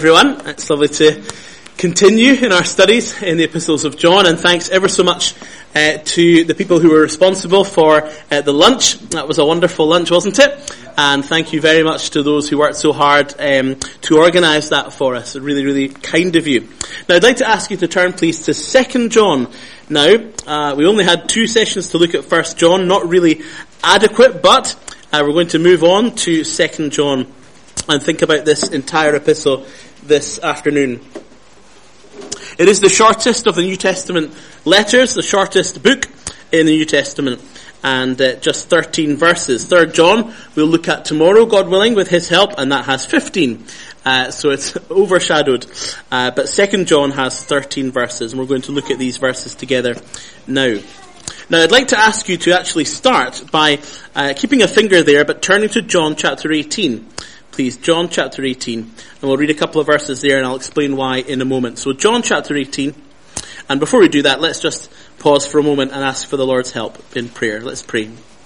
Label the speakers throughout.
Speaker 1: Everyone, it's lovely to continue in our studies in the epistles of John, and thanks ever so much to the people who were responsible for the lunch. That was a wonderful lunch, wasn't it? And thank you very much to those who worked so hard to organise that for us. Really, really kind of you. Now I'd like to ask you to turn please to 2 John. Now, we only had 2 sessions to look at 1 John, not really adequate, but we're going to move on to 2 John and think about this entire epistle this afternoon. It is the shortest of the New Testament letters, the shortest book in the New Testament, and just 13 verses. 3 John we'll look at tomorrow, God willing, with his help, and that has 15. So it's overshadowed. But 2 John has 13 verses, and we're going to look at these verses together now. Now I'd like to ask you to actually start by keeping a finger there, but turning to John chapter 18. Please, John chapter 18. And we'll read a couple of verses there and I'll explain why in a moment. So John chapter 18. And before we do that, let's just pause for a moment and ask for the Lord's help in prayer. Let's pray.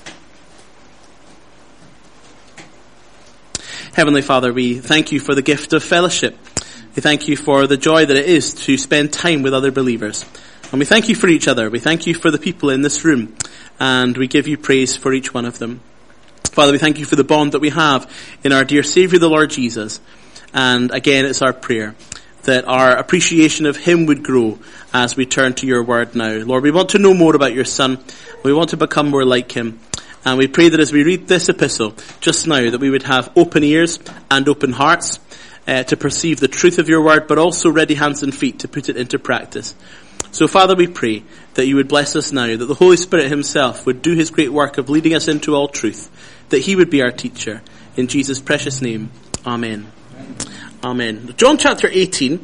Speaker 1: Heavenly Father, we thank you for the gift of fellowship. We thank you for the joy that it is to spend time with other believers. And we thank you for each other. We thank you for the people in this room. And we give you praise for each one of them. Father, we thank you for the bond that we have in our dear Saviour, the Lord Jesus. And again, it's our prayer that our appreciation of him would grow as we turn to your word now. Lord, we want to know more about your Son. We want to become more like him. And we pray that as we read this epistle just now, that we would have open ears and open hearts to perceive the truth of your word, but also ready hands and feet to put it into practice. So Father, we pray that you would bless us now, that the Holy Spirit himself would do his great work of leading us into all truth, that he would be our teacher. In Jesus' precious name, amen. Amen. John chapter 18,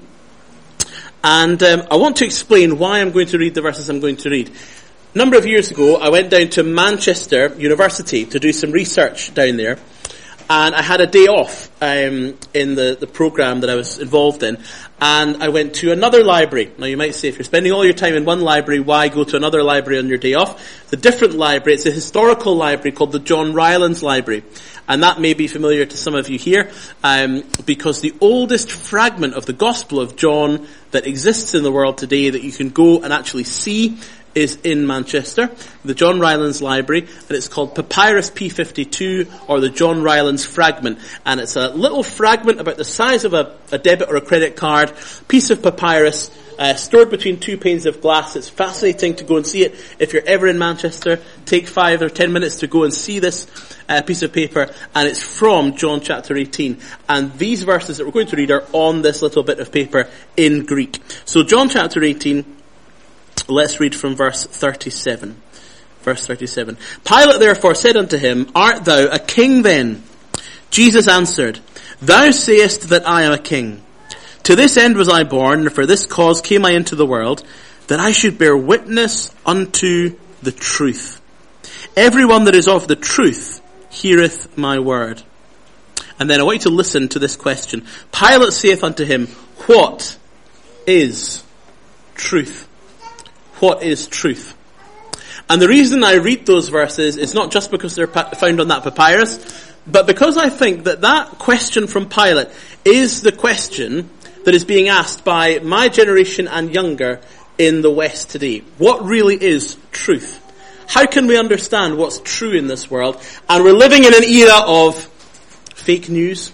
Speaker 1: and I want to explain why I'm going to read the verses I'm going to read. A number of years ago, I went down to Manchester University to do some research down there, and I had a day off in the program that I was involved in, and I went to another library. Now you might say, if you're spending all your time in one library, why go to another library on your day off? It's a different library. It's a historical library called the John Rylands Library. And that may be familiar to some of you here, because the oldest fragment of the Gospel of John that exists in the world today that you can go and actually see is in Manchester, the John Rylands Library, and it's called Papyrus P52, or the John Rylands Fragment. And it's a little fragment about the size of a debit or a credit card, piece of papyrus, stored between 2 panes of glass. It's fascinating to go and see it. If you're ever in Manchester, take 5 or 10 minutes to go and see this piece of paper, and it's from John chapter 18. And these verses that we're going to read are on this little bit of paper in Greek. So John chapter 18, let's read from verse 37. Verse 37. Pilate therefore said unto him, Art thou a king then? Jesus answered, Thou sayest that I am a king. To this end was I born, and for this cause came I into the world, that I should bear witness unto the truth. Everyone that is of the truth heareth my word. And then I want you to listen to this question. Pilate saith unto him, What is truth? What is truth? And the reason I read those verses is not just because they're found on that papyrus, but because I think that that question from Pilate is the question that is being asked by my generation and younger in the West today. What really is truth? How can we understand what's true in this world? And we're living in an era of fake news,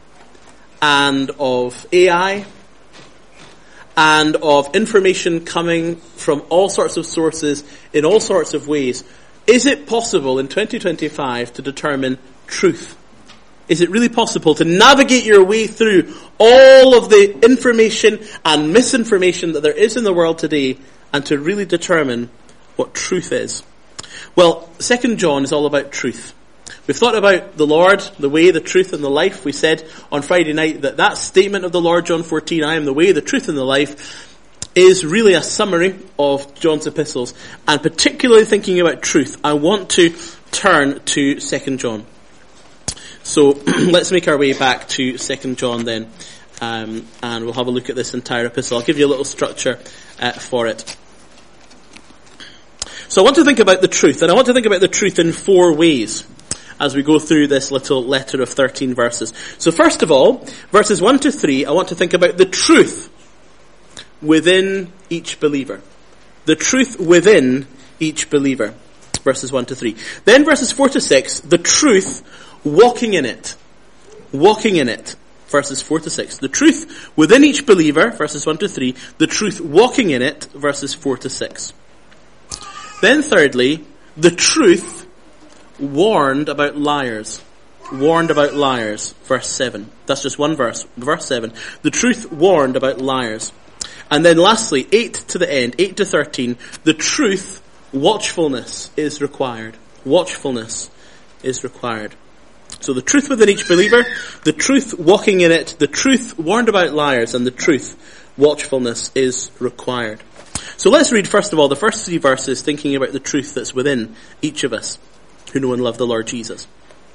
Speaker 1: and of AI, and of information coming from all sorts of sources in all sorts of ways. Is it possible in 2025 to determine truth? Is it really possible to navigate your way through all of the information and misinformation that there is in the world today and to really determine what truth is? Well, 2 John is all about truth. We've thought about the Lord, the way, the truth, and the life. We said on Friday night that statement of the Lord, John 14, I am the way, the truth, and the life, is really a summary of John's epistles. And particularly thinking about truth, I want to turn to 2 John. So let's make our way back to 2 John then, and we'll have a look at this entire epistle. I'll give you a little structure for it. So I want to think about the truth, and I want to think about the truth in 4 ways. as we go through this little letter of 13 verses. So first of all, verses 1 to 3, I want to think about the truth within each believer. The truth within each believer. Verses 1 to 3. Then verses 4 to 6, the truth walking in it. Walking in it. Verses 4 to 6. The truth within each believer, verses 1 to 3. The truth walking in it, verses 4 to 6. Then thirdly, the truth warned about liars. Warned about liars, verse 7. That's just one verse. Verse 7. The truth warned about liars. And then lastly, 8 to the end, 8 to 13, the truth, watchfulness is required. Watchfulness is required. So the truth within each believer, the truth walking in it, the truth warned about liars, and the truth, watchfulness is required. So let's read first of all the first 3 verses thinking about the truth that's within each of us who know and love the Lord Jesus.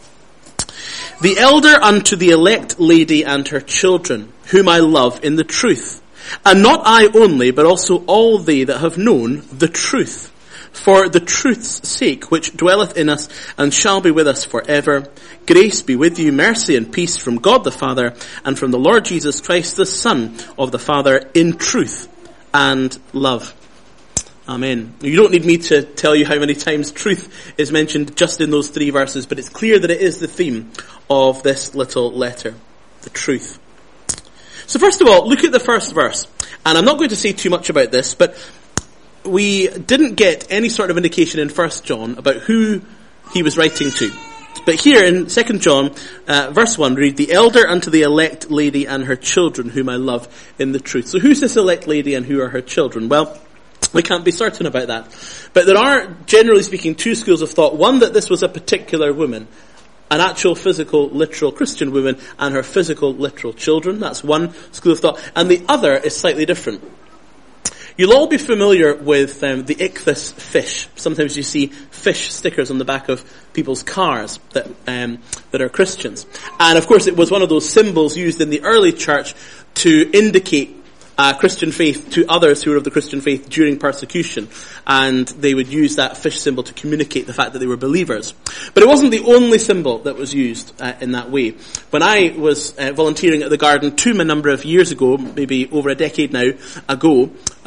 Speaker 1: The elder unto the elect lady and her children, whom I love in the truth, and not I only, but also all they that have known the truth, for the truth's sake, which dwelleth in us and shall be with us forever. Grace be with you, mercy and peace from God the Father, and from the Lord Jesus Christ, the Son of the Father, in truth and love. Amen. You don't need me to tell you how many times truth is mentioned just in those 3 verses, but it's clear that it is the theme of this little letter. The truth. So first of all, look at the first verse. And I'm not going to say too much about this, but we didn't get any sort of indication in 1 John about who he was writing to. But here in 2 John, verse 1, we read, the elder unto the elect lady and her children, whom I love in the truth. So who's this elect lady and who are her children? Well, we can't be certain about that. But there are, generally speaking, 2 schools of thought. One, that this was a particular woman, an actual physical, literal Christian woman, and her physical, literal children. That's one school of thought. And the other is slightly different. You'll all be familiar with the ichthys fish. Sometimes you see fish stickers on the back of people's cars that are Christians. And of course it was one of those symbols used in the early church to indicate Christian faith to others who were of the Christian faith during persecution. And they would use that fish symbol to communicate the fact that they were believers. But it wasn't the only symbol that was used in that way. When I was volunteering at the Garden Tomb a number of years ago, maybe over a decade now ago,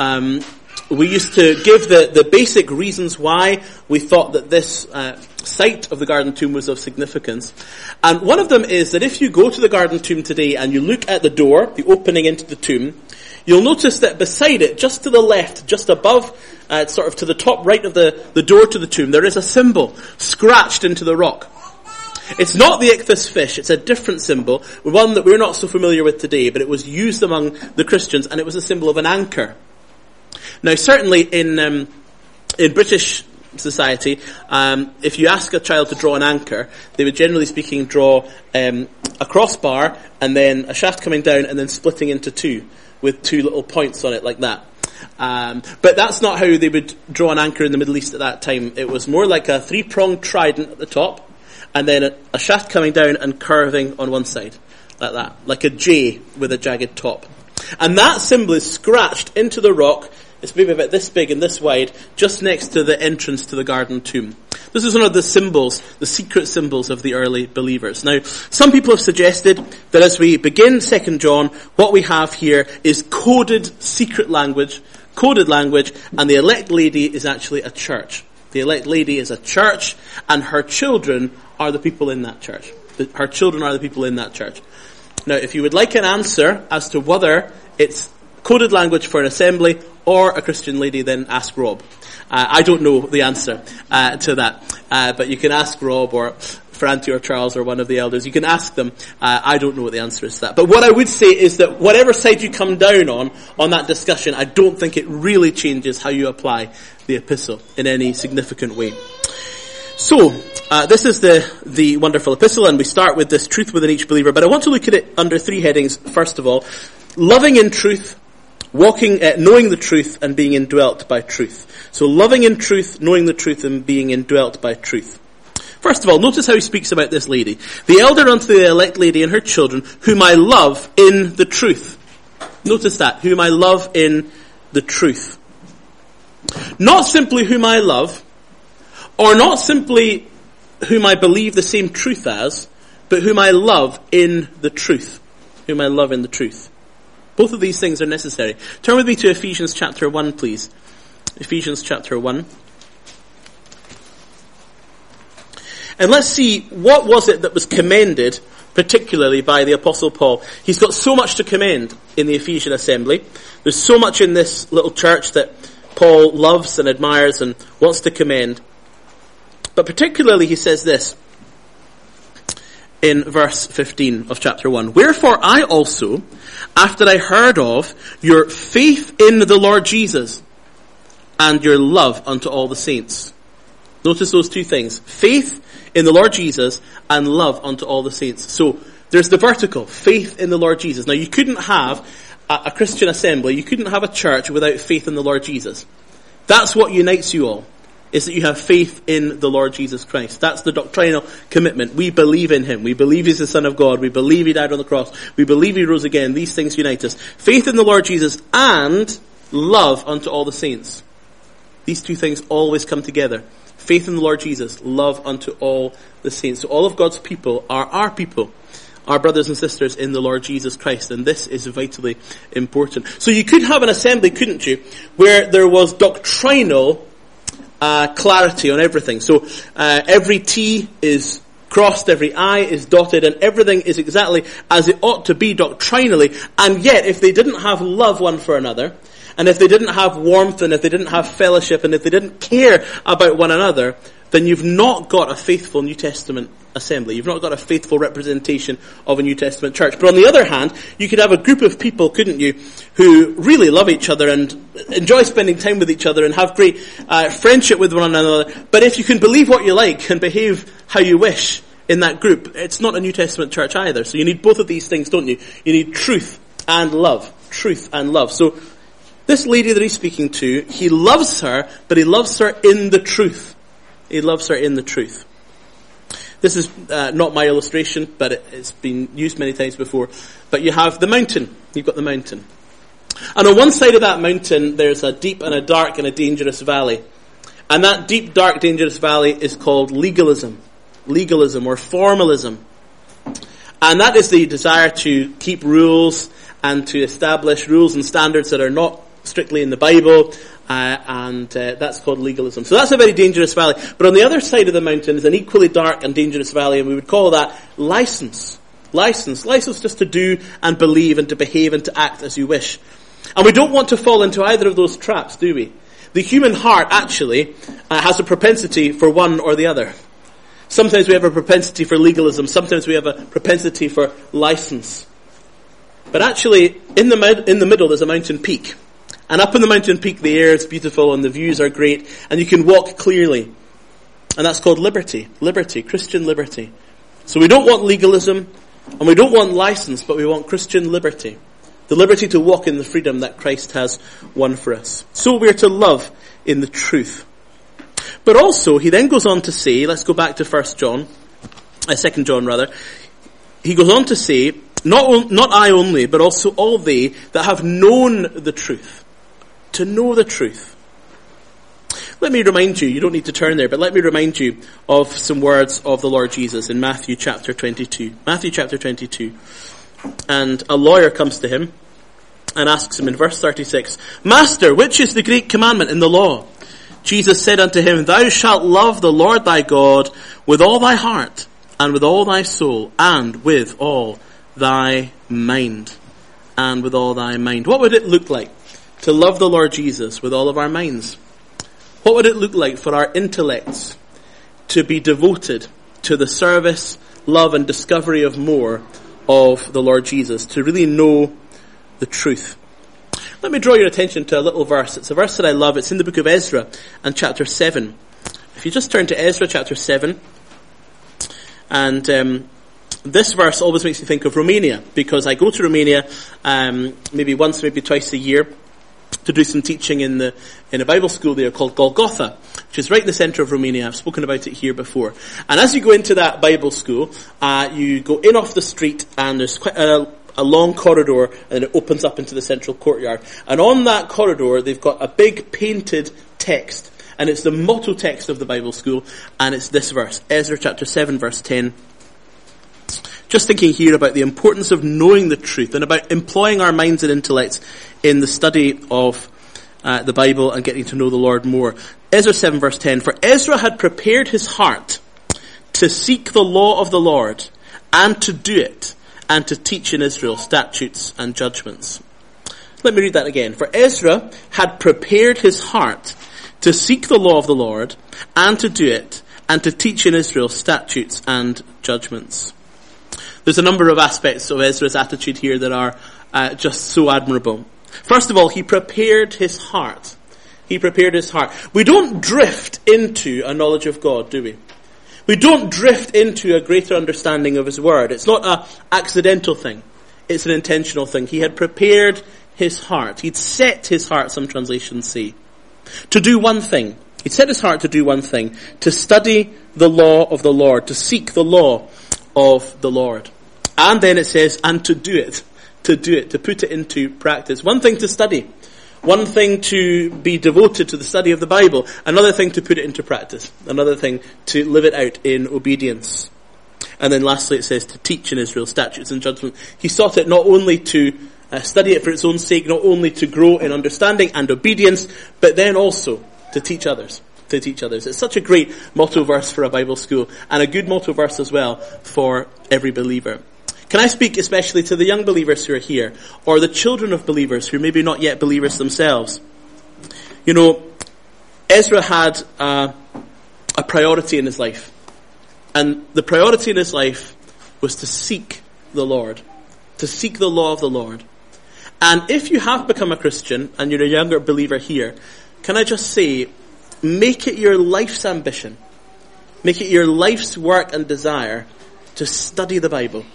Speaker 1: we used to give the basic reasons why we thought that this site of the Garden Tomb was of significance. And one of them is that if you go to the Garden Tomb today and you look at the door, the opening into the tomb, you'll notice that beside it, just to the left, just above, sort of to the top right of the door to the tomb, there is a symbol scratched into the rock. It's not the ichthys fish, it's a different symbol, one that we're not so familiar with today, but it was used among the Christians, and it was a symbol of an anchor. Now certainly in British society, if you ask a child to draw an anchor, they would generally speaking draw a crossbar, and then a shaft coming down, and then splitting into 2, with 2 little points on it like that. But that's not how they would draw an anchor in the Middle East at that time. It was more like a 3-pronged trident at the top, and then a shaft coming down and curving on one side, like that, like a J with a jagged top. And that symbol is scratched into the rock. It's maybe about this big and this wide, just next to the entrance to the Garden Tomb. This is one of the symbols, the secret symbols of the early believers. Now, some people have suggested that as we begin 2 John, what we have here is coded secret language, and the elect lady is actually a church. The elect lady is a church, and her children are the people in that church. Her children are the people in that church. Now, if you would like an answer as to whether it's coded language for an assembly or a Christian lady, then ask Rob. I don't know the answer to that, but you can ask Rob or Franti or Charles or one of the elders. You can ask them. I don't know what the answer is to that. But what I would say is that whatever side you come down on that discussion, I don't think it really changes how you apply the epistle in any significant way. So, this is the wonderful epistle, and we start with this truth within each believer. But I want to look at it under 3 headings. First of all, loving in truth, knowing the truth, and being indwelt by truth. So loving in truth, knowing the truth, and being indwelt by truth. First of all, notice how he speaks about this lady. The elder unto the elect lady and her children, whom I love in the truth. Notice that, whom I love in the truth. Not simply whom I love, or not simply whom I believe the same truth as, but whom I love in the truth. Whom I love in the truth. Both of these things are necessary. Turn with me to Ephesians chapter 1, please. Ephesians chapter 1. And let's see, what was it that was commended, particularly by the Apostle Paul? He's got so much to commend in the Ephesian assembly. There's so much in this little church that Paul loves and admires and wants to commend. But particularly he says this in verse 15 of chapter 1. Wherefore I also, after I heard of your faith in the Lord Jesus and your love unto all the saints. Notice those two things. Faith in the Lord Jesus and love unto all the saints. So there's the vertical, faith in the Lord Jesus. Now you couldn't have a Christian assembly, you couldn't have a church without faith in the Lord Jesus. That's what unites you all, is that you have faith in the Lord Jesus Christ. That's the doctrinal commitment. We believe in him. We believe he's the Son of God. We believe he died on the cross. We believe he rose again. These things unite us. Faith in the Lord Jesus and love unto all the saints. These two things always come together. Faith in the Lord Jesus, love unto all the saints. So all of God's people are our people, our brothers and sisters in the Lord Jesus Christ, and this is vitally important. So you could have an assembly, couldn't you, where there was doctrinal clarity on everything. So every T is crossed, every I is dotted, and everything is exactly as it ought to be doctrinally. And yet, if they didn't have love one for another, and if they didn't have warmth, and if they didn't have fellowship, and if they didn't care about one another, then you've not got a faithful New Testament assembly. You've not got a faithful representation of a New Testament church. But on the other hand, you could have a group of people, couldn't you, who really love each other and enjoy spending time with each other and have great friendship with one another. But if you can believe what you like and behave how you wish in that group, it's not a New Testament church either. So you need both of these things, don't you? You need truth and love. Truth and love. So this lady that he's speaking to, he loves her, but he loves her in the truth. He loves her in the truth. This is not my illustration, but it's been used many times before. But you have the mountain. You've got the mountain. And on one side of that mountain, there's a deep and a dark and a dangerous valley. And that deep, dark, dangerous valley is called legalism. Legalism or formalism. And that is the desire to keep rules and to establish rules and standards that are not strictly in the Bible, and that's called legalism. So that's a very dangerous valley. But on the other side of the mountain is an equally dark and dangerous valley, and we would call that license. License just to do and believe and to behave and to act as you wish. And we don't want to fall into either of those traps, do we? The human heart actually has a propensity for one or the other. Sometimes we have a propensity for legalism, sometimes we have a propensity for license. But actually, in the middle there's a mountain peak. And up in the mountain peak, the air is beautiful and the views are great and you can walk clearly. And that's called liberty. Liberty, Christian liberty. So we don't want legalism and we don't want license, but we want Christian liberty. The liberty to walk in the freedom that Christ has won for us. So we're to love in the truth. But also, he then goes on to say, let's go back to 2 John. He goes on to say, not I only, but also all they that have known the truth. To know the truth. Let me remind you don't need to turn there, but let me remind you of some words of the Lord Jesus in Matthew chapter 22. Matthew chapter 22. And a lawyer comes to him and asks him in verse 36, Master, which is the great commandment in the law? Jesus said unto him, Thou shalt love the Lord thy God with all thy heart, and with all thy soul, and with all thy mind. And with all thy mind. What would it look like to love the Lord Jesus with all of our minds? What would it look like for our intellects to be devoted to the service, love and discovery of more of the Lord Jesus, to really know the truth? Let me draw your attention to a little verse. It's a verse that I love. It's in the book of Ezra and chapter 7. If you just turn to Ezra chapter 7, and this verse always makes me think of Romania, because I go to Romania maybe once, maybe twice a year to do some teaching in a Bible school there called Golgotha, which is right in the centre of Romania. I've spoken about it here before. And as you go into that Bible school, you go in off the street, and there's quite a long corridor, and it opens up into the central courtyard. And on that corridor, they've got a big painted text. And it's the motto text of the Bible school, and it's this verse, Ezra chapter 7, verse 10. Just thinking here about the importance of knowing the truth and about employing our minds and intellects in the study of the Bible and getting to know the Lord more. Ezra 7 verse 10, for Ezra had prepared his heart to seek the law of the Lord and to do it and to teach in Israel statutes and judgments. Let me read that again. For Ezra had prepared his heart to seek the law of the Lord and to do it and to teach in Israel statutes and judgments. There's a number of aspects of Ezra's attitude here that are just so admirable. First of all, he prepared his heart. He prepared his heart. We don't drift into a knowledge of God, do we? We don't drift into a greater understanding of his word. It's not an accidental thing. It's an intentional thing. He had prepared his heart. He'd set his heart, some translations say, to do one thing. He'd set his heart to do one thing, to study the law of the Lord, to seek the law of the Lord. And then it says, and to do it, to put it into practice. One thing to study, one thing to be devoted to the study of the Bible, another thing to put it into practice, another thing to live it out in obedience. And then lastly it says to teach in Israel statutes and judgments. He sought it not only to study it for its own sake, not only to grow in understanding and obedience, but then also to teach others. To teach others. It's such a great motto verse for a Bible school, and a good motto verse as well for every believer. Can I speak especially to the young believers who are here, or the children of believers who are maybe not yet believers themselves? You know, Ezra had a priority in his life, and the priority in his life was to seek the Lord, to seek the law of the Lord. And if you have become a Christian and you're a younger believer here, can I just say, make it your life's ambition, make it your life's work and desire to study the Bible,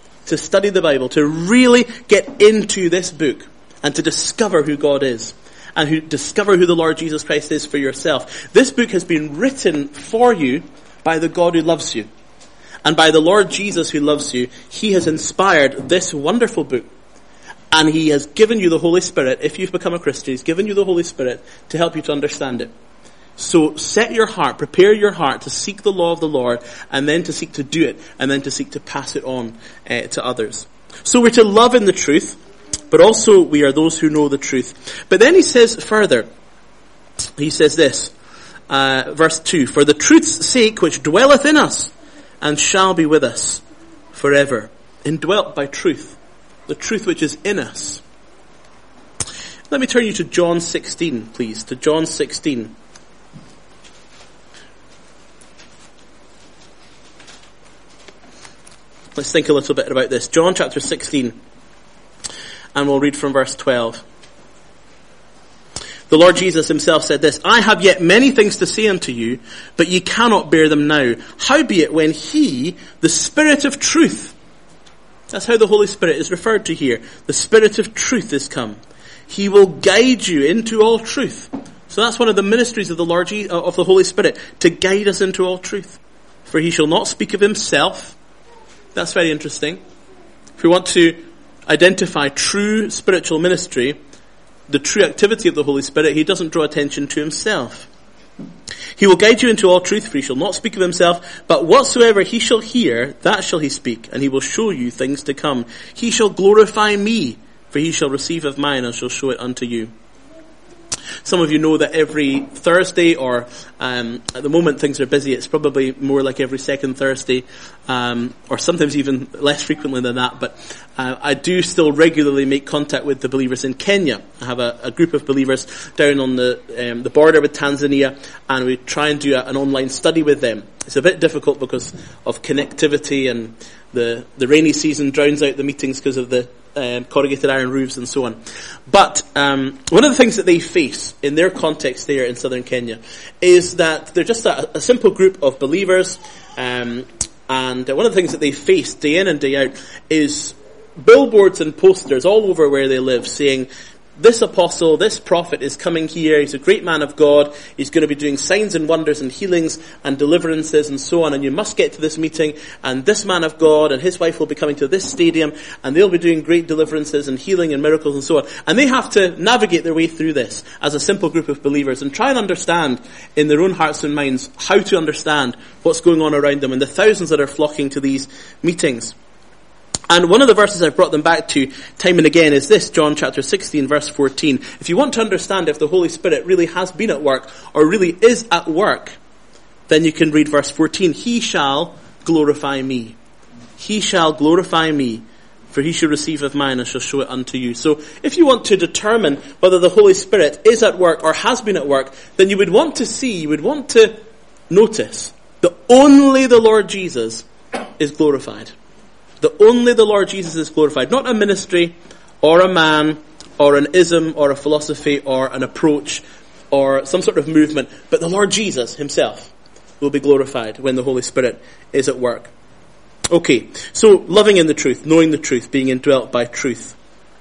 Speaker 1: to really get into this book and to discover who God is and discover who the Lord Jesus Christ is for yourself. This book has been written for you by the God who loves you. And by the Lord Jesus who loves you, he has inspired this wonderful book. And he has given you the Holy Spirit. If you've become a Christian, he's given you the Holy Spirit to help you to understand it. So set your heart, prepare your heart to seek the law of the Lord, and then to seek to do it, and then to seek to pass it on to others. So we're to love in the truth, but also we are those who know the truth. But then he says further, he says this, verse 2, for the truth's sake which dwelleth in us, and shall be with us forever. Indwelt by truth, the truth which is in us. Let me turn you to John 16, please, to John 16. Let's think a little bit about this. John chapter 16, and we'll read from verse 12. The Lord Jesus himself said this, I have yet many things to say unto you, but ye cannot bear them now. Howbeit when he, the Spirit of truth, that's how the Holy Spirit is referred to here, the Spirit of truth is come. He will guide you into all truth. So that's one of the ministries of the Lord, of the Holy Spirit, to guide us into all truth. For he shall not speak of himself. That's very interesting. If we want to identify true spiritual ministry, the true activity of the Holy Spirit, he doesn't draw attention to himself. He will guide you into all truth, for he shall not speak of himself, but whatsoever he shall hear, that shall he speak, and he will show you things to come. He shall glorify me, for he shall receive of mine, and shall show it unto you. Some of you know that every Thursday, or at the moment things are busy, it's probably more like every second Thursday, or sometimes even less frequently than that, but I do still regularly make contact with the believers in Kenya. I have a group of believers down on the border with Tanzania, and we try and do an online study with them. It's a bit difficult because of connectivity, and the rainy season drowns out the meetings because of the corrugated iron roofs and so on. But one of the things that they face in their context there in southern Kenya is that they're just a simple group of believers, and one of the things that they face day in and day out is billboards and posters all over where they live saying, this apostle, this prophet is coming here. He's a great man of God. He's going to be doing signs and wonders and healings and deliverances and so on. And you must get to this meeting. And this man of God and his wife will be coming to this stadium. And they'll be doing great deliverances and healing and miracles and so on. And they have to navigate their way through this as a simple group of believers and try and understand in their own hearts and minds how to understand what's going on around them and the thousands that are flocking to these meetings. And one of the verses I've brought them back to time and again is this, John chapter 16, verse 14. If you want to understand if the Holy Spirit really has been at work or really is at work, then you can read verse 14. He shall glorify me. He shall glorify me, for he shall receive of mine and shall show it unto you. So if you want to determine whether the Holy Spirit is at work or has been at work, then you would want to notice that only the Lord Jesus is glorified. That only the Lord Jesus is glorified. Not a ministry, or a man, or an ism, or a philosophy, or an approach, or some sort of movement. But the Lord Jesus himself will be glorified when the Holy Spirit is at work. Okay, so loving in the truth, knowing the truth, being indwelt by truth.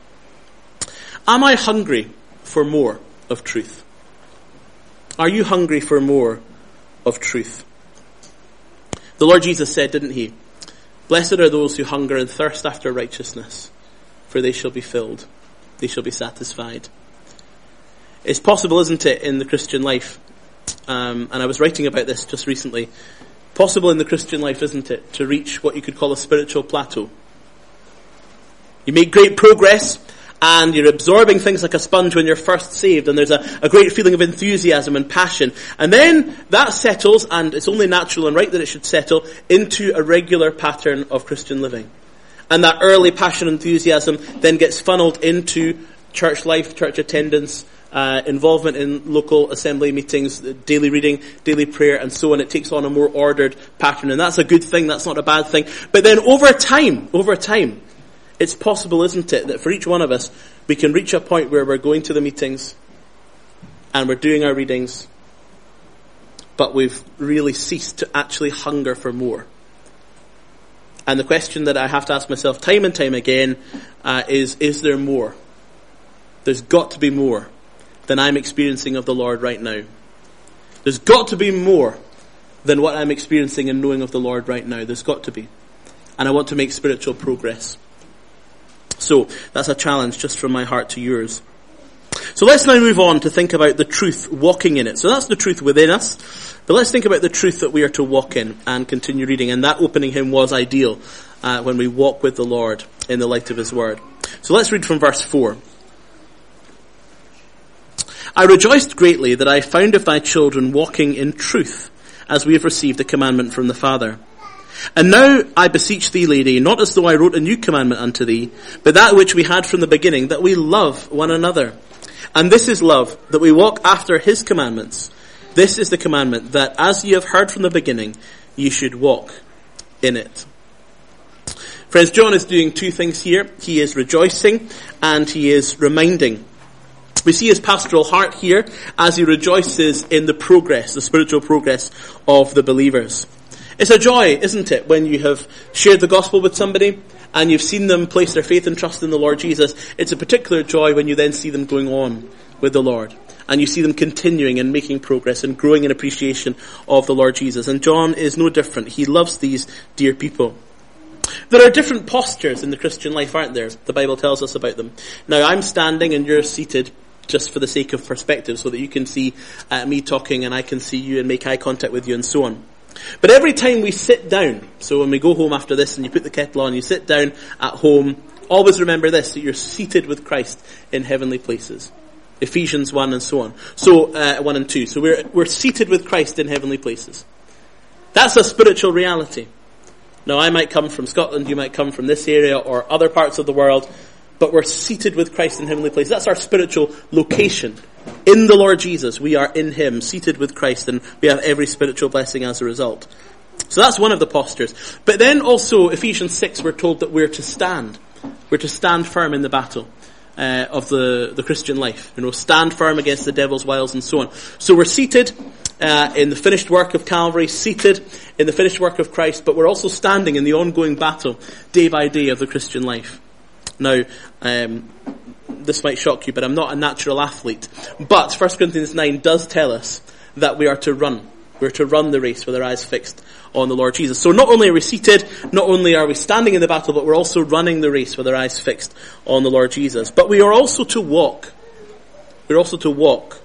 Speaker 1: Am I hungry for more of truth? Are you hungry for more of truth? The Lord Jesus said, didn't he? Blessed are those who hunger and thirst after righteousness, for they shall be filled. They shall be satisfied. It's possible, isn't it, in the Christian life, and I was writing about this just recently, possible in the Christian life, isn't it, to reach what you could call a spiritual plateau. You make great progress, and you're absorbing things like a sponge when you're first saved, and there's a great feeling of enthusiasm and passion. And then that settles, and it's only natural and right that it should settle, into a regular pattern of Christian living. And that early passion and enthusiasm then gets funneled into church life, church attendance, involvement in local assembly meetings, daily reading, daily prayer, and so on. It takes on a more ordered pattern, and that's a good thing, that's not a bad thing. But then over time, it's possible, isn't it, that for each one of us, we can reach a point where we're going to the meetings and we're doing our readings, but we've really ceased to actually hunger for more. And the question that I have to ask myself time and time again is there more? There's got to be more than I'm experiencing of the Lord right now. There's got to be more than what I'm experiencing and knowing of the Lord right now. There's got to be. And I want to make spiritual progress. So, that's a challenge just from my heart to yours. So let's now move on to think about the truth, walking in it. So that's the truth within us. But let's think about the truth that we are to walk in and continue reading. And that opening hymn was ideal when we walk with the Lord in the light of his word. So let's read from verse 4. I rejoiced greatly that I found of thy children walking in truth, as we have received a commandment from the Father. And now I beseech thee, lady, not as though I wrote a new commandment unto thee, but that which we had from the beginning, that we love one another. And this is love, that we walk after his commandments. This is the commandment, that as ye have heard from the beginning, ye should walk in it. Friends, John is doing two things here. He is rejoicing and he is reminding. We see his pastoral heart here as he rejoices in the progress, the spiritual progress of the believers. It's a joy, isn't it, when you have shared the gospel with somebody and you've seen them place their faith and trust in the Lord Jesus. It's a particular joy when you then see them going on with the Lord. And you see them continuing and making progress and growing in appreciation of the Lord Jesus. And John is no different. He loves these dear people. There are different postures in the Christian life, aren't there? The Bible tells us about them. Now, I'm standing and you're seated just for the sake of perspective so that you can see me talking and I can see you and make eye contact with you and so on. But every time we sit down, so when we go home after this and you put the kettle on, you sit down at home, always remember this, that you're seated with Christ in heavenly places. Ephesians 1 and so on. So, 1 and 2. So we're seated with Christ in heavenly places. That's a spiritual reality. Now, I might come from Scotland, you might come from this area or other parts of the world, but we're seated with Christ in heavenly places. That's our spiritual location. In the Lord Jesus, we are in him, seated with Christ, and we have every spiritual blessing as a result. So that's one of the postures. But then also, Ephesians 6, we're told that we're to stand. We're to stand firm in the battle of the Christian life. You know, stand firm against the devil's wiles and so on. So we're seated in the finished work of Calvary, seated in the finished work of Christ, but we're also standing in the ongoing battle, day by day, of the Christian life. Now, this might shock you, but I'm not a natural athlete. But 1 Corinthians 9 does tell us that we are to run. We're to run the race with our eyes fixed on the Lord Jesus. So not only are we seated, not only are we standing in the battle, but we're also running the race with our eyes fixed on the Lord Jesus. But we are also to walk. We're also to walk.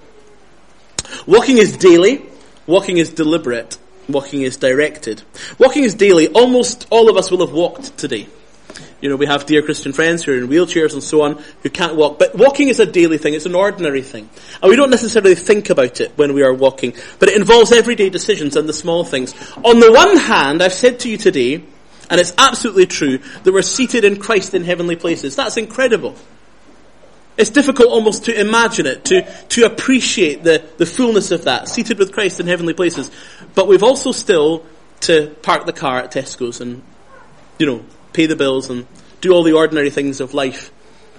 Speaker 1: Walking is daily. Walking is deliberate. Walking is directed. Walking is daily. Almost all of us will have walked today. You know, we have dear Christian friends who are in wheelchairs and so on, who can't walk. But walking is a daily thing. It's an ordinary thing. And we don't necessarily think about it when we are walking. But it involves everyday decisions and the small things. On the one hand, I've said to you today, and it's absolutely true, that we're seated in Christ in heavenly places. That's incredible. It's difficult almost to imagine it, to appreciate the fullness of that, seated with Christ in heavenly places. But we've also still to park the car at Tesco's and, you know, pay the bills and do all the ordinary things of life.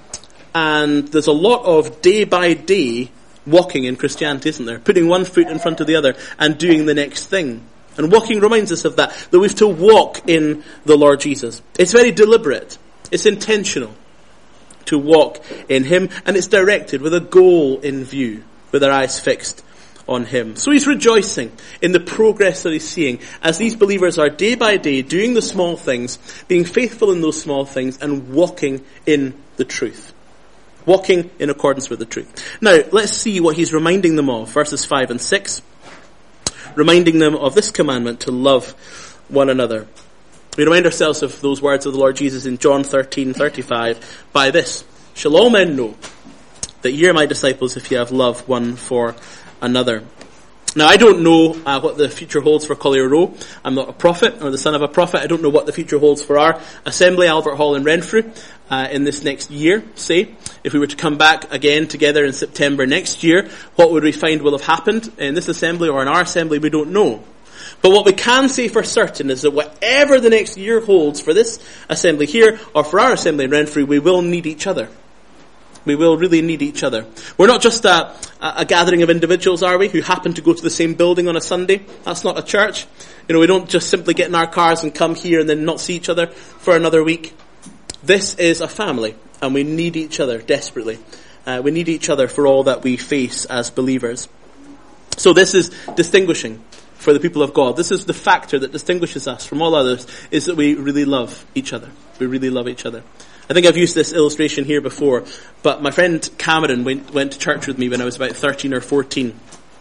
Speaker 1: And there's a lot of day by day walking in Christianity, isn't there? Putting one foot in front of the other and doing the next thing. And walking reminds us of that we have to walk in the Lord Jesus. It's very deliberate. It's intentional to walk in Him, and it's directed with a goal in view, with our eyes fixed on Him. So he's rejoicing in the progress that he's seeing as these believers are day by day doing the small things, being faithful in those small things, and walking in the truth. Walking in accordance with the truth. Now, let's see what he's reminding them of. Verses 5 and 6. Reminding them of this commandment to love one another. We remind ourselves of those words of the Lord Jesus in John 13:35. By this shall all men know that ye are my disciples if ye have love one for another. Now, I don't know what the future holds for Collier Row. I'm not a prophet or the son of a prophet. I don't know what the future holds for our assembly, Albert Hall in Renfrew, in this next year, say. If we were to come back again together in September next year, what would we find will have happened in this assembly or in our assembly? We don't know. But what we can say for certain is that whatever the next year holds for this assembly here or for our assembly in Renfrew, we will need each other. We will really need each other. We're not just a gathering of individuals, are we, who happen to go to the same building on a Sunday. That's not a church. You know, we don't just simply get in our cars and come here and then not see each other for another week. This is a family, and we need each other desperately. We need each other for all that we face as believers. So this is distinguishing for the people of God. This is the factor that distinguishes us from all others, is that we really love each other. We really love each other. I think I've used this illustration here before, but my friend Cameron went to church with me when I was about 13 or 14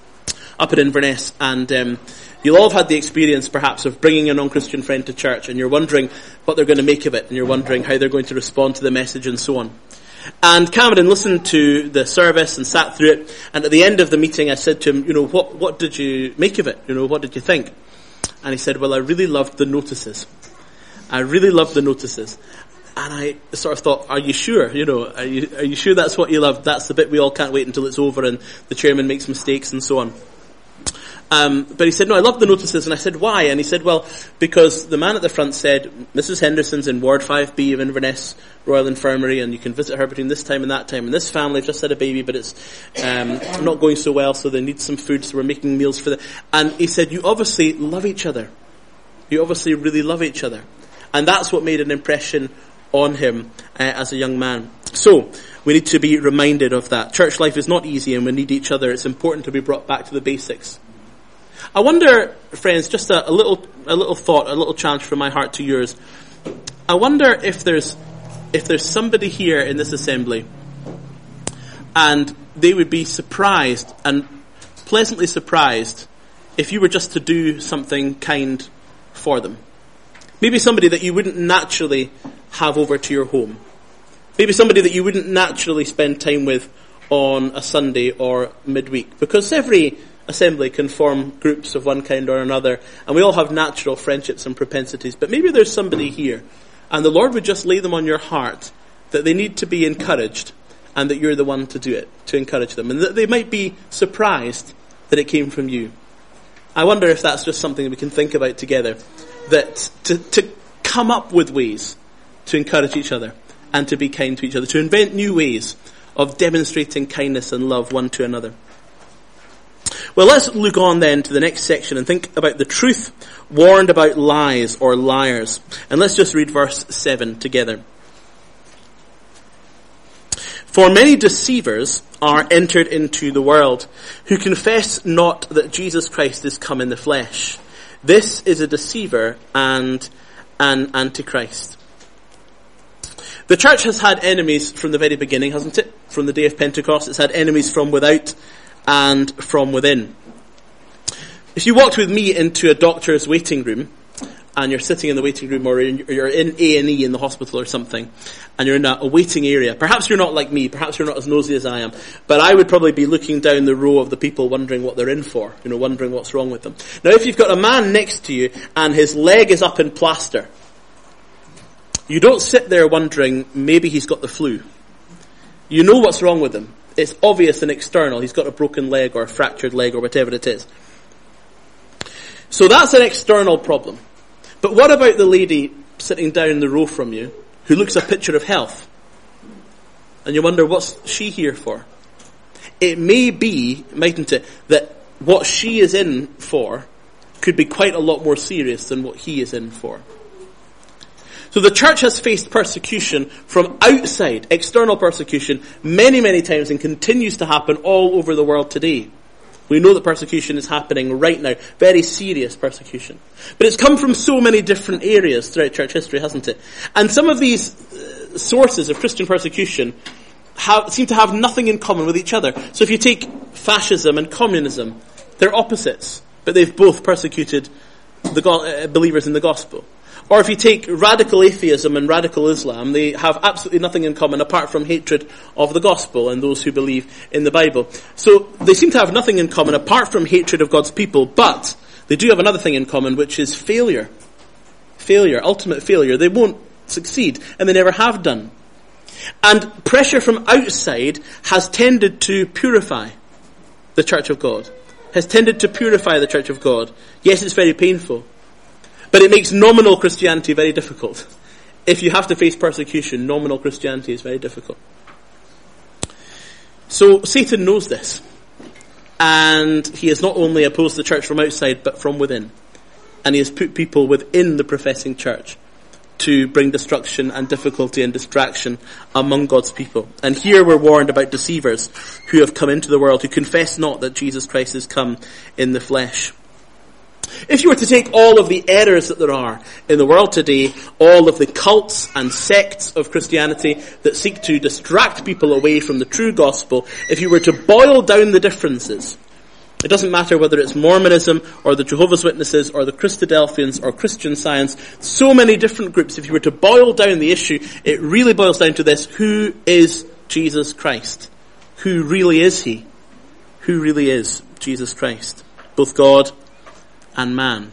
Speaker 1: up at Inverness, and you'll all have had the experience perhaps of bringing a non-Christian friend to church, and you're wondering what they're going to make of it, and you're wondering how they're going to respond to the message and so on. And Cameron listened to the service and sat through it, and at the end of the meeting I said to him, you know, what did you make of it? You know, what did you think? And he said, well, I really loved the notices. I really loved the notices. And I sort of thought, are you sure? You know, are you sure that's what you loved? That's the bit we all can't wait until it's over and the chairman makes mistakes and so on. But he said, no, I love the notices. And I said, why? And he said, well, because the man at the front said, Mrs. Henderson's in Ward 5B of Inverness Royal Infirmary, and you can visit her between this time and that time. And this family have just had a baby, but it's not going so well, so they need some food, so we're making meals for them. And he said, you obviously love each other. You obviously really love each other. And that's what made an impression on him as a young man. So, we need to be reminded of that. Church life is not easy, and we need each other. It's important to be brought back to the basics. I wonder, friends, just a little thought, a little challenge from my heart to yours. I wonder if there's somebody here in this assembly, and they would be surprised and pleasantly surprised if you were just to do something kind for them. Maybe somebody that you wouldn't naturally have over to your home. Maybe somebody that you wouldn't naturally spend time with on a Sunday or midweek. Because every assembly can form groups of one kind or another, and we all have natural friendships and propensities. But maybe there's somebody here, and the Lord would just lay them on your heart that they need to be encouraged, and that you're the one to do it, to encourage them. And that they might be surprised that it came from you. I wonder if that's just something that we can think about together. That to come up with ways to encourage each other and to be kind to each other, to invent new ways of demonstrating kindness and love one to another. Well, let's look on then to the next section and think about the truth warned about lies or liars. And let's just read verse 7 together. For For many deceivers are entered into the world, who confess not that Jesus Christ is come in the flesh. This is a deceiver and an antichrist. The church has had enemies from the very beginning, hasn't it? From the day of Pentecost, it's had enemies from without and from within. If you walked with me into a doctor's waiting room, and you're sitting in the waiting room, or you're in A&E in the hospital or something, and you're in a waiting area, perhaps you're not like me, perhaps you're not as nosy as I am, but I would probably be looking down the row of the people wondering what they're in for, wondering what's wrong with them. Now, if you've got a man next to you, and his leg is up in plaster, you don't sit there wondering, maybe he's got the flu. You know what's wrong with him. It's obvious and external. He's got a broken leg or a fractured leg or whatever it is. So that's an external problem. But what about the lady sitting down the row from you who looks a picture of health? And you wonder, what's she here for? It may be, mightn't it, that what she is in for could be quite a lot more serious than what he is in for. So the church has faced persecution from outside, external persecution, many, many times, and continues to happen all over the world today. We know that persecution is happening right now. Very serious persecution. But it's come from so many different areas throughout church history, hasn't it? And some of these sources of Christian persecution seem to have nothing in common with each other. So if you take fascism and communism, they're opposites, but they've both persecuted the believers in the gospel. Or if you take radical atheism and radical Islam, they have absolutely nothing in common apart from hatred of the gospel and those who believe in the Bible. So they seem to have nothing in common apart from hatred of God's people, but they do have another thing in common, which is failure. Failure, ultimate failure. They won't succeed, and they never have done. And pressure from outside has tended to purify the Church of God. Has tended to purify the Church of God. Yes, it's very painful. But it makes nominal Christianity very difficult. If you have to face persecution, nominal Christianity is very difficult. So Satan knows this. And he has not only opposed the church from outside, but from within. And he has put people within the professing church to bring destruction and difficulty and distraction among God's people. And here we're warned about deceivers who have come into the world, who confess not that Jesus Christ has come in the flesh. If you were to take all of the errors that there are in the world today, all of the cults and sects of Christianity that seek to distract people away from the true gospel, if you were to boil down the differences, it doesn't matter whether it's Mormonism or the Jehovah's Witnesses or the Christadelphians or Christian Science, so many different groups, if you were to boil down the issue, it really boils down to this: who is Jesus Christ? Who really is he? Who really is Jesus Christ? Both God and man.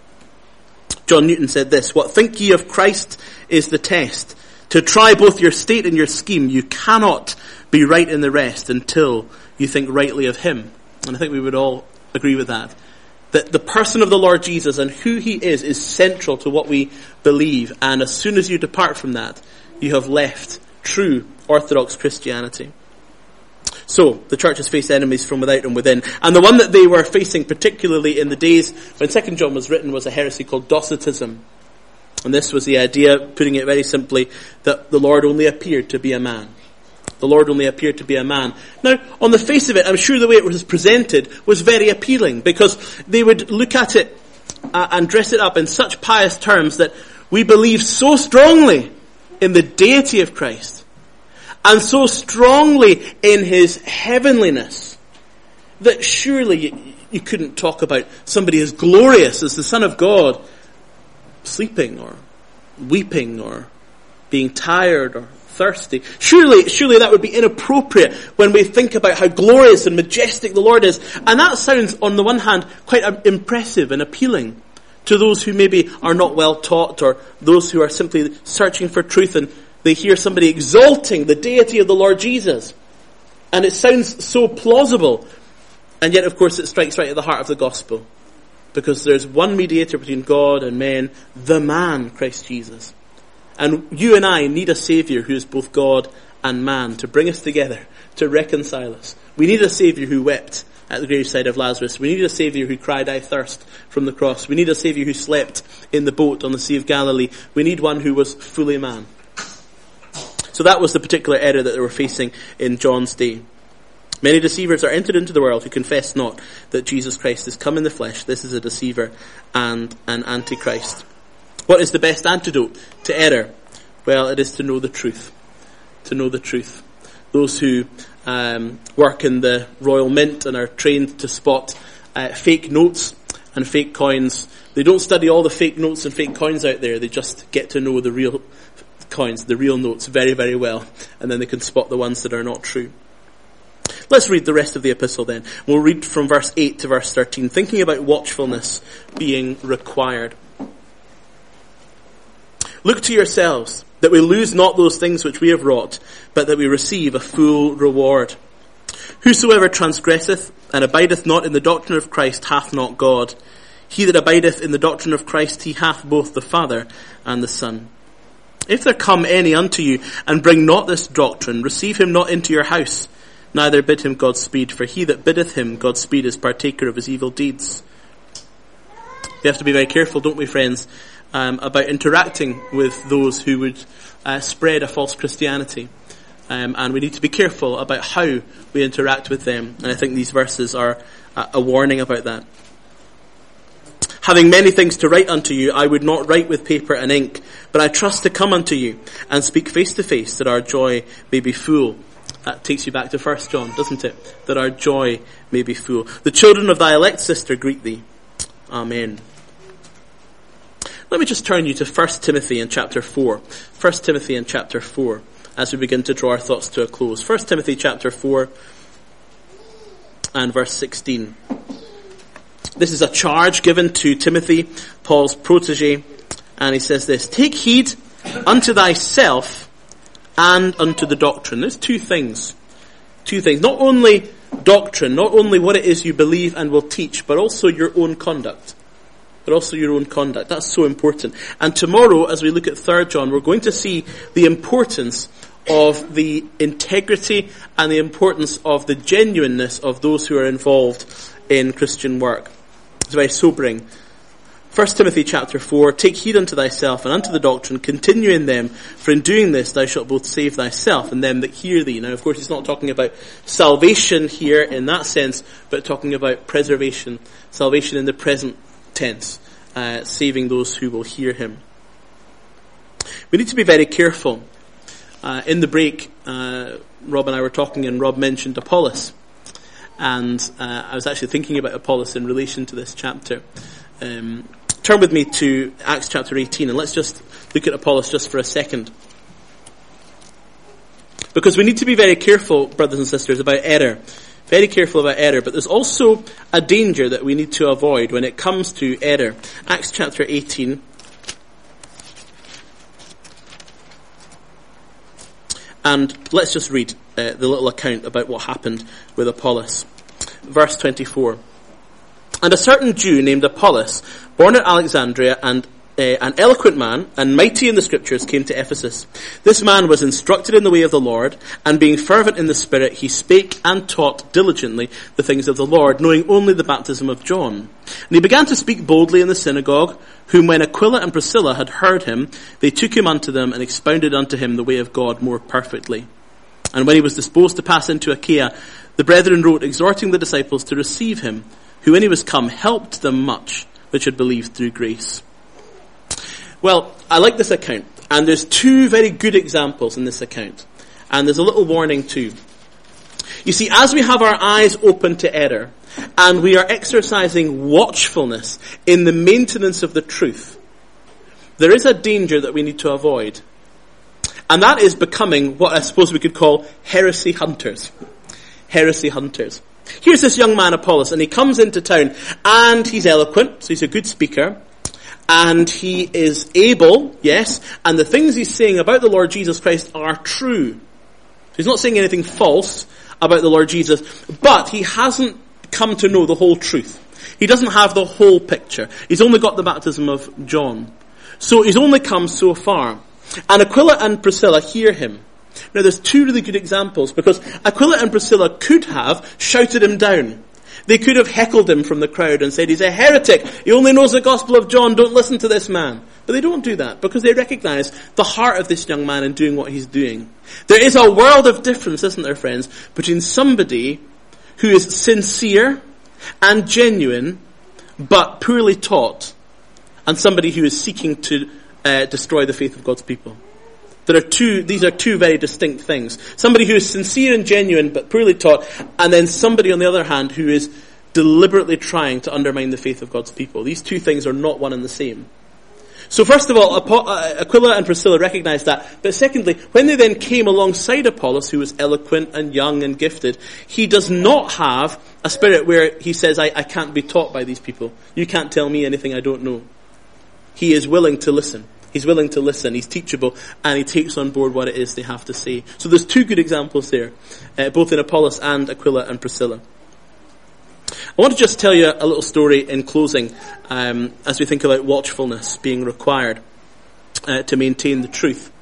Speaker 1: John Newton said this: "What think ye of Christ is the test. To try both your state and your scheme, you cannot be right in the rest until you think rightly of him." And I think we would all agree with that. That the person of the Lord Jesus and who he is central to what we believe. And as soon as you depart from that, you have left true Orthodox Christianity. So, the church has faced enemies from without and within. And the one that they were facing, particularly in the days when 2 John was written, was a heresy called Docetism. And this was the idea, putting it very simply, that the Lord only appeared to be a man. The Lord only appeared to be a man. Now, on the face of it, I'm sure the way it was presented was very appealing, because they would look at it and dress it up in such pious terms that we believe so strongly in the deity of Christ, and so strongly in his heavenliness, that surely you couldn't talk about somebody as glorious as the Son of God sleeping or weeping or being tired or thirsty. Surely that would be inappropriate when we think about how glorious and majestic the Lord is. And that sounds, on the one hand, quite impressive and appealing to those who maybe are not well taught, or those who are simply searching for truth, and they hear somebody exalting the deity of the Lord Jesus. And it sounds so plausible. And yet, of course, it strikes right at the heart of the gospel. Because there's one mediator between God and men, the man, Christ Jesus. And you and I need a Saviour who is both God and man, to bring us together, to reconcile us. We need a Saviour who wept at the graveside of Lazarus. We need a Saviour who cried, "I thirst," from the cross. We need a Saviour who slept in the boat on the Sea of Galilee. We need one who was fully man. So that was the particular error that they were facing in John's day. Many deceivers are entered into the world who confess not that Jesus Christ is come in the flesh. This is a deceiver and an antichrist. What is the best antidote to error? Well, it is to know the truth. To know the truth. Those who work in the Royal Mint and are trained to spot fake notes and fake coins, they don't study all the fake notes and fake coins out there. They just get to know the real coins, the real notes very, very well. And then they can spot the ones that are not true. Let's read the rest of the epistle then. We'll read from verse 8 to verse 13, thinking about watchfulness being required. Look to yourselves, that we lose not those things which we have wrought, but that we receive a full reward. Whosoever transgresseth and abideth not in the doctrine of Christ hath not God. He that abideth in the doctrine of Christ, he hath both the Father and the Son. If there come any unto you, and bring not this doctrine, receive him not into your house, neither bid him Godspeed, for he that biddeth him Godspeed is partaker of his evil deeds. We have to be very careful, don't we, friends, about interacting with those who would spread a false Christianity. And we need to be careful about how we interact with them. And I think these verses are a warning about that. Having many things to write unto you, I would not write with paper and ink, but I trust to come unto you and speak face to face, that our joy may be full. That takes you back to 1 John, doesn't it? That our joy may be full. The children of thy elect sister greet thee. Amen. Let me just turn you to 1 Timothy in chapter 4. 1 Timothy in chapter 4, as we begin to draw our thoughts to a close. 1 Timothy chapter 4 and verse 16. This is a charge given to Timothy, Paul's protege, and he says this: take heed unto thyself and unto the doctrine. There's two things. Not only doctrine, not only what it is you believe and will teach, but also your own conduct. That's so important. And tomorrow, as we look at 3 John, we're going to see the importance of the integrity and the importance of the genuineness of those who are involved in Christian work. It's very sobering. 1 Timothy chapter 4, take heed unto thyself and unto the doctrine, continue in them, for in doing this thou shalt both save thyself and them that hear thee. Now, of course, he's not talking about salvation here in that sense, but talking about preservation, salvation in the present tense, saving those who will hear him. We need to be very careful. In the break, Rob and I were talking, and Rob mentioned Apollos. And I was actually thinking about Apollos in relation to this chapter. Turn with me to Acts chapter 18, and let's just look at Apollos just for a second. Because we need to be very careful, brothers and sisters, about error. Very careful about error, but there's also a danger that we need to avoid when it comes to error. Acts chapter 18. And let's just read the little account about what happened with Apollos. Verse 24. And a certain Jew named Apollos, born at Alexandria, and an eloquent man, and mighty in the scriptures, came to Ephesus. This man was instructed in the way of the Lord, and being fervent in the Spirit, he spake and taught diligently the things of the Lord, knowing only the baptism of John. And he began to speak boldly in the synagogue, whom when Aquila and Priscilla had heard him, they took him unto them, and expounded unto him the way of God more perfectly. And when he was disposed to pass into Achaia, the brethren wrote, exhorting the disciples to receive him, who when he was come helped them much, which had believed through grace. Well, I like this account, and there's two very good examples in this account, and there's a little warning too. You see, as we have our eyes open to error, and we are exercising watchfulness in the maintenance of the truth, there is a danger that we need to avoid. And that is becoming what I suppose we could call heresy hunters. Heresy hunters. Here's this young man, Apollos, and he comes into town, and he's eloquent, so he's a good speaker, and he is able, yes, and the things he's saying about the Lord Jesus Christ are true. He's not saying anything false about the Lord Jesus, but he hasn't come to know the whole truth. He doesn't have the whole picture. He's only got the baptism of John. So he's only come so far. And Aquila and Priscilla hear him. Now there's two really good examples, because Aquila and Priscilla could have shouted him down. They could have heckled him from the crowd and said, he's a heretic. He only knows the Gospel of John. Don't listen to this man. But they don't do that because they recognize the heart of this young man in doing what he's doing. There is a world of difference, isn't there, friends, between somebody who is sincere and genuine but poorly taught and somebody who is seeking to destroy the faith of God's people. These are two very distinct things. Somebody who is sincere and genuine but poorly taught, and then somebody on the other hand who is deliberately trying to undermine the faith of God's people. These two things are not one and the same. So first of all, Aquila and Priscilla recognized that. But secondly, when they then came alongside Apollos, who was eloquent and young and gifted, he does not have a spirit where he says, I can't be taught by these people. You can't tell me anything I don't know. He is willing to listen. He's willing to listen, he's teachable, and he takes on board what it is they have to say. So there's two good examples there, both in Apollos and Aquila and Priscilla. I want to just tell you a little story in closing, as we think about watchfulness being required to maintain the truth.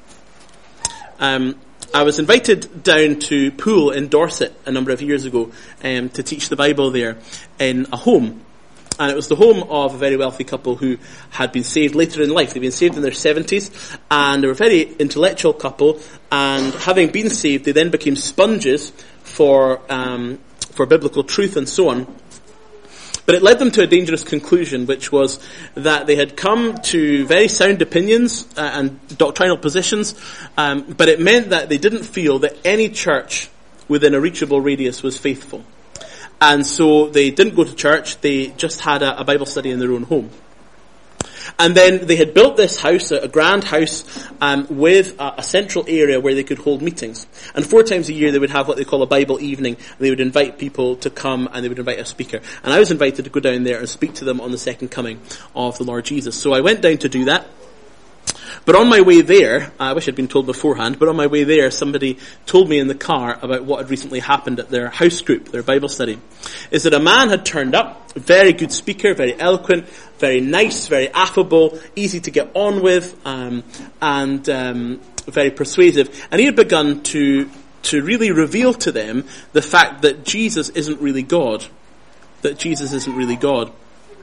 Speaker 1: I was invited down to Poole in Dorset a number of years ago to teach the Bible there in a home. And it was the home of a very wealthy couple who had been saved later in life. They'd been saved in their 70s, and they were a very intellectual couple, and having been saved, they then became sponges for biblical truth and so on. But it led them to a dangerous conclusion, which was that they had come to very sound opinions and doctrinal positions, but it meant that they didn't feel that any church within a reachable radius was faithful. And so they didn't go to church, they just had a Bible study in their own home. And then they had built this house, a grand house, with a central area where they could hold meetings. And 4 times a year they would have what they call a Bible evening, and they would invite people to come and they would invite a speaker. And I was invited to go down there and speak to them on the second coming of the Lord Jesus. So I went down to do that. But on my way there, I wish I'd been told beforehand, but on my way there, somebody told me in the car about what had recently happened at their house group, their Bible study. Is that a man had turned up, very good speaker, very eloquent, very nice, very affable, easy to get on with, and very persuasive. And he had begun to really reveal to them the fact that Jesus isn't really God. That Jesus isn't really God.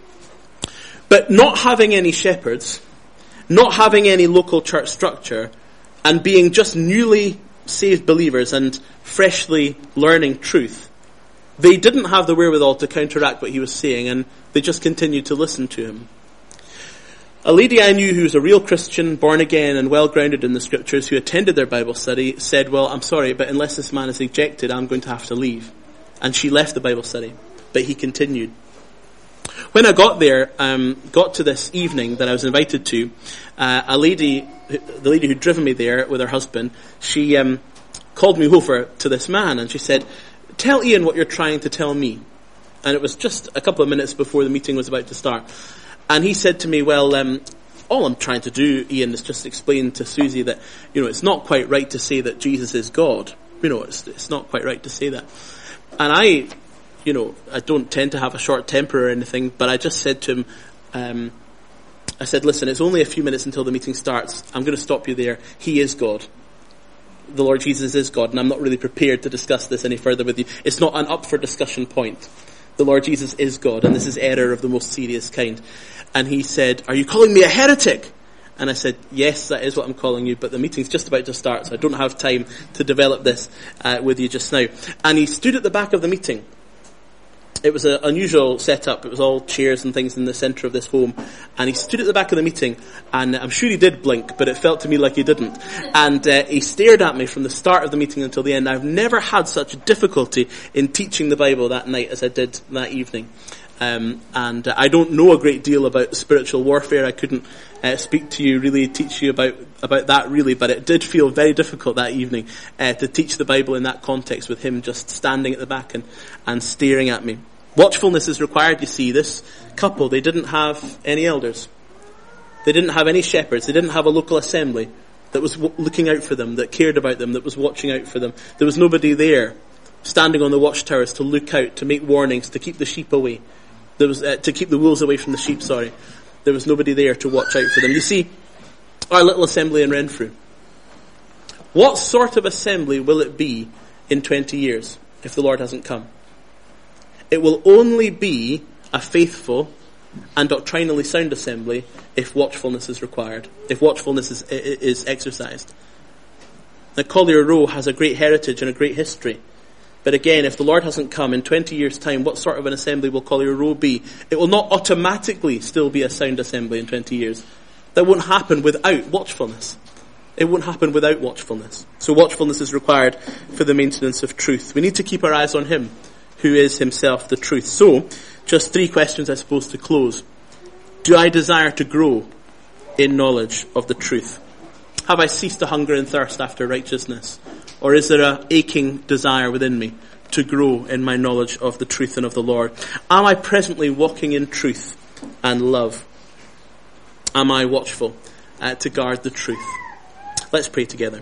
Speaker 1: But not having any shepherds, not having any local church structure, and being just newly saved believers and freshly learning truth, they didn't have the wherewithal to counteract what he was saying, and they just continued to listen to him. A lady I knew who was a real Christian, born again and well grounded in the scriptures, who attended their Bible study, said, well, I'm sorry, but unless this man is ejected, I'm going to have to leave. And she left the Bible study, but he continued. When I got there, got to this evening that I was invited to, the lady who'd driven me there with her husband, she called me over to this man and she said, tell Ian what you're trying to tell me. And it was just a couple of minutes before the meeting was about to start. And he said to me, well, all I'm trying to do, Ian, is just explain to Susie that, it's not quite right to say that Jesus is God. It's not quite right to say that. And I don't tend to have a short temper or anything, but I just said to him, I said, listen, it's only a few minutes until the meeting starts. I'm going to stop you there. He is God. The Lord Jesus is God, and I'm not really prepared to discuss this any further with you. It's not an up for discussion point. The Lord Jesus is God, and this is error of the most serious kind. And he said, are you calling me a heretic? And I said, yes, that is what I'm calling you, but the meeting's just about to start, so I don't have time to develop this with you just now. And he stood at the back of the meeting. It was an unusual setup. It was all chairs and things in the centre of this home. And he stood at the back of the meeting, and I'm sure he did blink, but it felt to me like he didn't. And he stared at me from the start of the meeting until the end. I've never had such difficulty in teaching the Bible that night as I did that evening. And I don't know a great deal about spiritual warfare. I couldn't speak to you, really teach you about that really, but it did feel very difficult that evening to teach the Bible in that context with him just standing at the back and staring at me. Watchfulness is required, you see. This couple, they didn't have any elders. They didn't have any shepherds. They didn't have a local assembly that was looking out for them, that cared about them, that was watching out for them. There was nobody there standing on the watchtowers to look out, to make warnings, to keep the sheep away. There was to keep the wolves away from the sheep, sorry. There was nobody there to watch out for them. You see, our little assembly in Renfrew. What sort of assembly will it be in 20 years if the Lord hasn't come? It will only be a faithful and doctrinally sound assembly if watchfulness is required, if watchfulness is exercised. Now, Collier Row has a great heritage and a great history. But again, if the Lord hasn't come in 20 years' time, what sort of an assembly will Collier Row be? It will not automatically still be a sound assembly in 20 years. That won't happen without watchfulness. It won't happen without watchfulness. So watchfulness is required for the maintenance of truth. We need to keep our eyes on him, who is himself the truth. So, just 3 questions, I suppose, to close. Do I desire to grow in knowledge of the truth? Have I ceased to hunger and thirst after righteousness? Or is there an aching desire within me to grow in my knowledge of the truth and of the Lord? Am I presently walking in truth and love? Am I watchful to guard the truth? Let's pray together.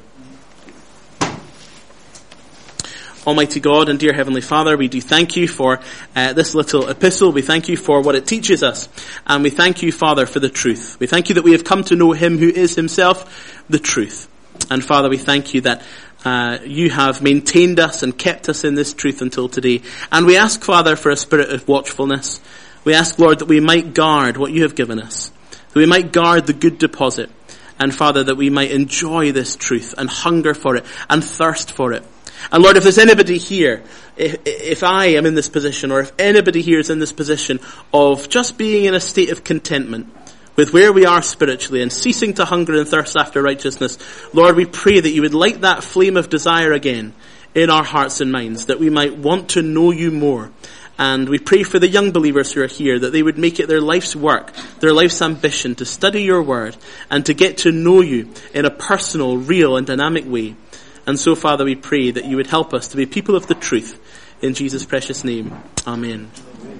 Speaker 1: Almighty God and dear Heavenly Father, we do thank you for this little epistle. We thank you for what it teaches us. And we thank you, Father, for the truth. We thank you that we have come to know him who is himself the truth. And Father, we thank you that you have maintained us and kept us in this truth until today. And we ask, Father, for a spirit of watchfulness. We ask, Lord, that we might guard what you have given us. That we might guard the good deposit. And Father, that we might enjoy this truth and hunger for it and thirst for it. And Lord, if there's anybody here, if I am in this position, or if anybody here is in this position of just being in a state of contentment with where we are spiritually and ceasing to hunger and thirst after righteousness, Lord, we pray that you would light that flame of desire again in our hearts and minds, that we might want to know you more. And we pray for the young believers who are here, that they would make it their life's work, their life's ambition to study your word and to get to know you in a personal, real and dynamic way. And so, Father, we pray that you would help us to be people of the truth. In Jesus' precious name, amen.